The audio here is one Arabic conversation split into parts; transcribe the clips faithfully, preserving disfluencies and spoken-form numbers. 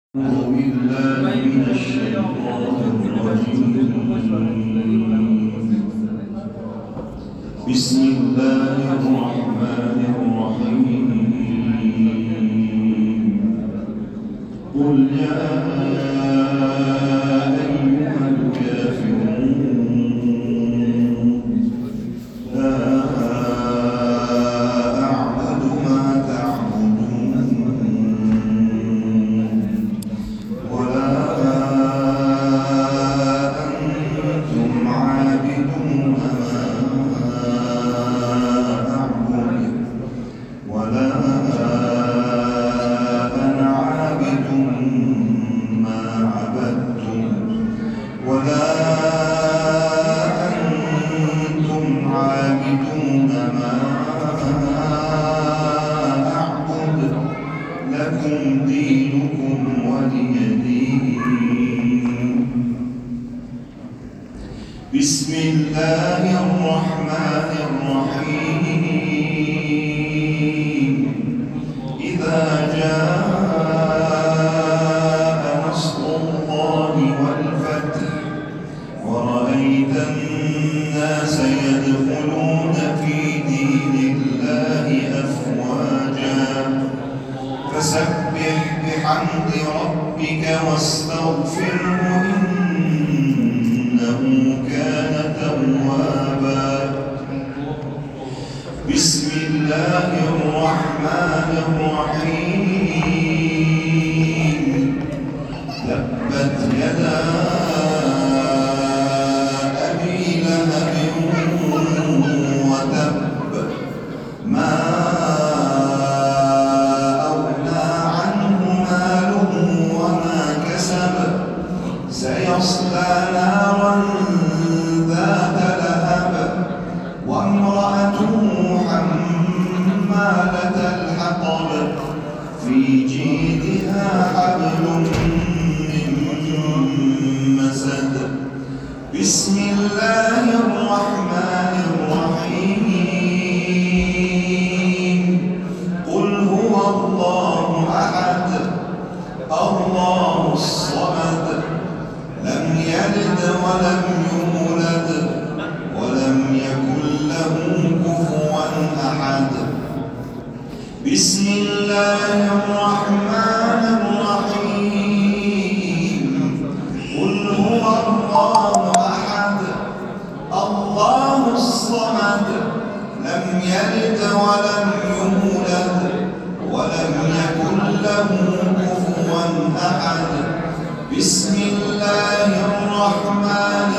أعوذ بالله من الشيطان الرجيم. بسم الله الرحمن الرحيم. قل يا أيها الكافرون لا أعبد ما تعبدون ولا أنتم عابدون ما أعبد ولا أنا عابد ما عبدتم ولا أنتم عابدون ما أعبد لكم دينكم ولي دين. بسم الله الرحمن الرحيم. إذا جاء نصر الله والفتح ورأيت الناس يدخلون في دين الله أفواجا فسبح بحمد ربك واستغفره إنه كان توابا. بسم الله الرحمن الرحيم. تبت يدا أبي لهب وتب ما سيصلى نارا ذات لهب وامرأته حمالة الحطب في جيدها حبل من مسد. بسم الله الرحمن الرحيم. قل هو الله أحد الله الصمد لم يلد ولم يولد ولم يكن له كفوا أحد. بسم الله الرحمن الرحيم. قل هو الله أحد الله الصمد لم يلد ولم يولد ولم يكن له كفوا أحد. بسم الله الرحمن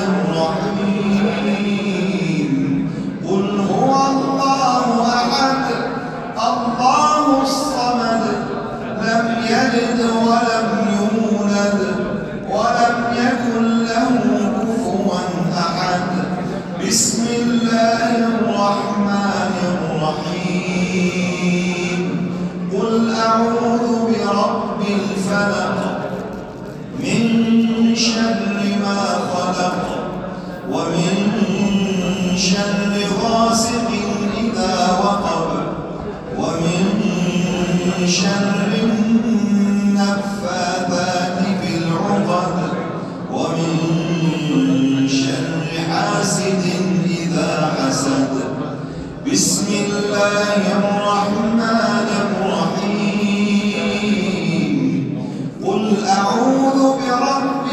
الرحيم. قل هو الله أحد الله الصمد لم يلد ولم يولد ولم يكن له كفوا أحد. بسم الله الرحمن الرحيم. قل أعوذ برب الفلق من شر ما خلق ومن شر غاسق إذا وقب ومن شر النفاثات في العقد ومن شر حاسد إذا حسد. بسم الله الرحمن الرحيم. قل أعوذ برب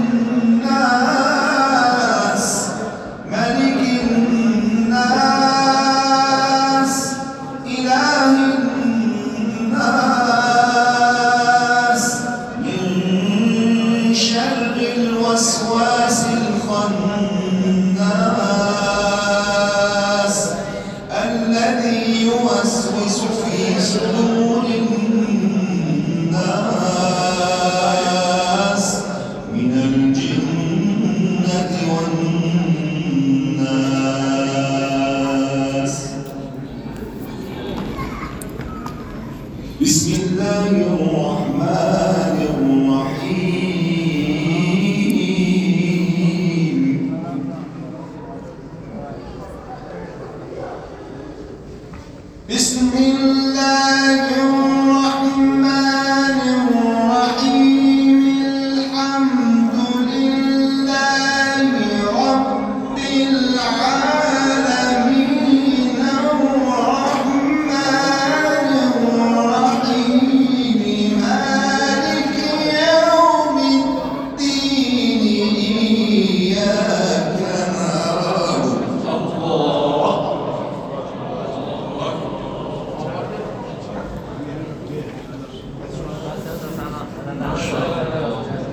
الناس ملك الناس إله الناس من شر الوسواس الخناس الذي يوسوس في صدور الناس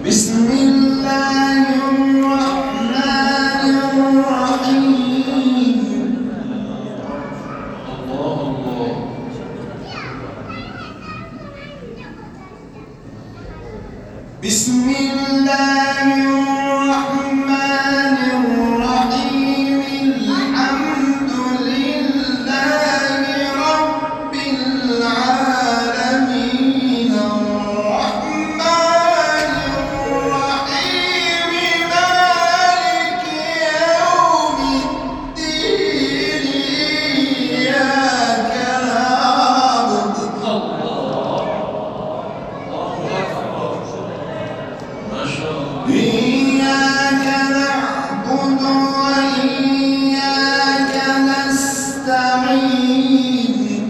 بسم الله الرحمن الرحيم. الله الله. بسم الله الرحمن الرحيم. الحمد لله رب العالمين. الرحمن الرحيم. مالك يوم الدين. إياك نعبد إياك نعبد وإياك نستعين.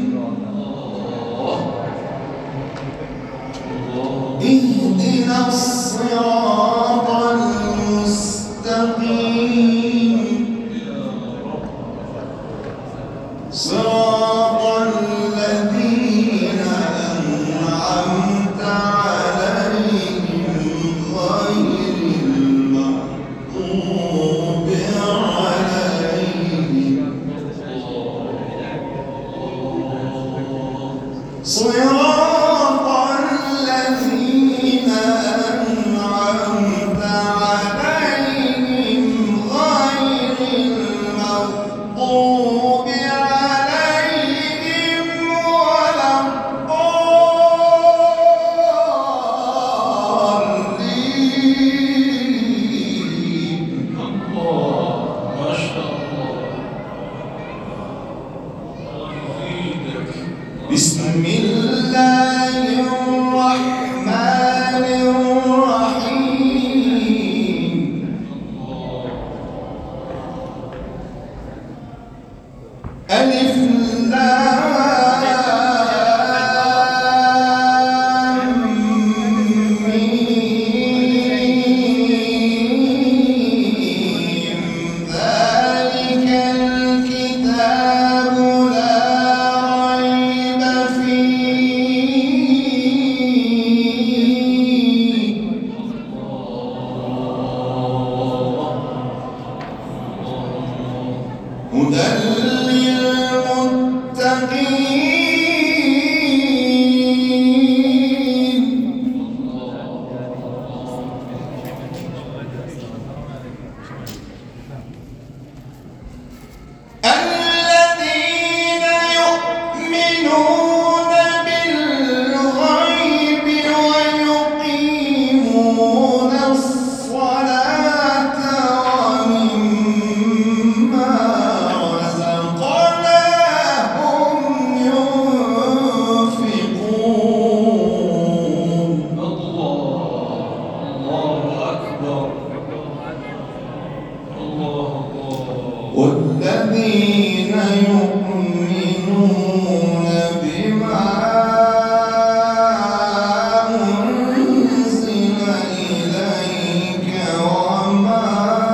اهدنا الصراط المستقيم. صراط الذين أنعمت عليهم غير المغضوب عليهم. صراط الذين أنعمت عليهم غير المغضوب عليهم ولا الضالين. ما شاء الله. بسم الله الرحمن الرحيم. ألف لام ميم. ذلك الكتاب لا ريب فيه. هدى للمتقين. الذين يؤمنون بالغيب ويقيمون الصلاة ومما رزقناهم ينفقون. الله أكبر. الله الله. والذين يؤمنون بما أنزل إليك وما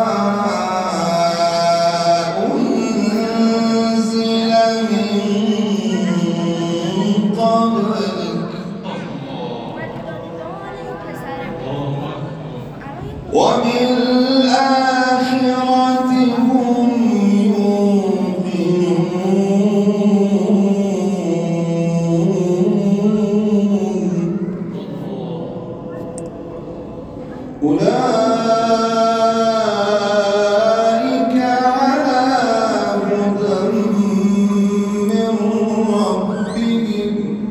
أنزل من قبلك وبالآخرة هم يوقنون. أولئك على هدى من ربهم.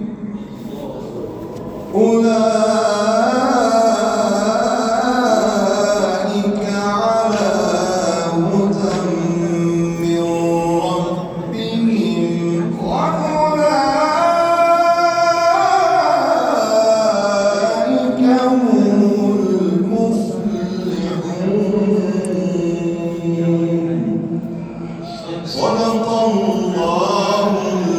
أولئك على هدى من ربهم وأولئك هم المفلحون. صدق الله